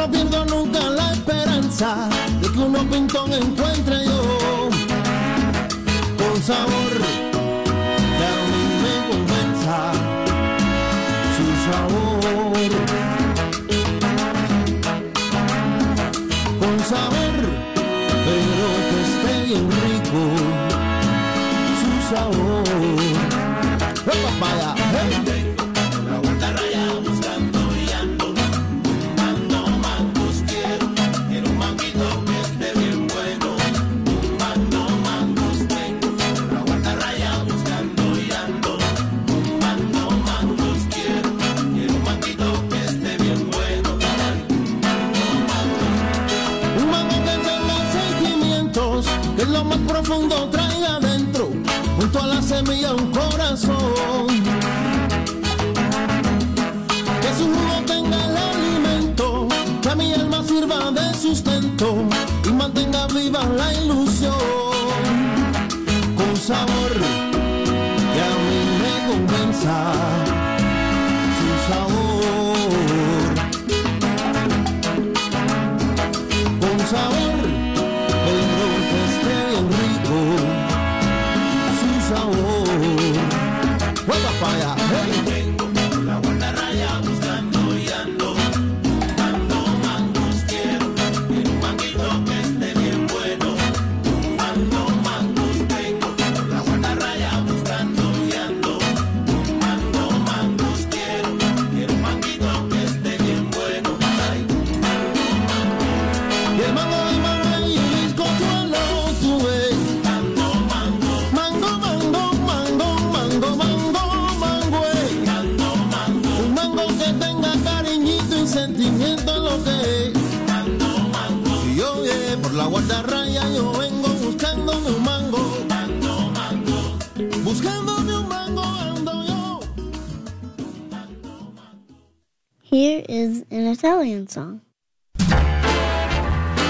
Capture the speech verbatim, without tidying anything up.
no pierdo nunca la esperanza de que unos pintón encuentre yo con sabor que a mí me convenza su sabor, con sabor, pero que esté bien rico su sabor. ¡Eh, papaya! ¡Hey! Que lo más profundo traiga adentro, junto a la semilla un corazón, que su jugo tenga el alimento, que a mi alma sirva de sustento y mantenga viva la ilusión, con sabor que a mí me convenza su sabor, con sabor, pero que esté bien rico su sabor. ¡Vuelva para allá! ¡Hey! Vengo por la guardarraya buscando y ando, tumbando mangos quiero, quiero un manguito que esté bien bueno, tumbando mangos vengo por la guardarraya buscando y ando, tumbando mangos quiero, quiero un manguito que esté bien bueno, ay, tumbando mangos. Y el mango y mango y el bizcochuelo tuve. Mango, mango, Mango, mango, mango, mango, mango, mango, eh. mango, mango, Un mango que tenga cariñito y sentimiento en lo que es. mango, mango, Y yo, yeah, por la guardarraya yo vengo buscándome un mango. mango, mango. Buscándome un mango ando yo. Here is an Italian song.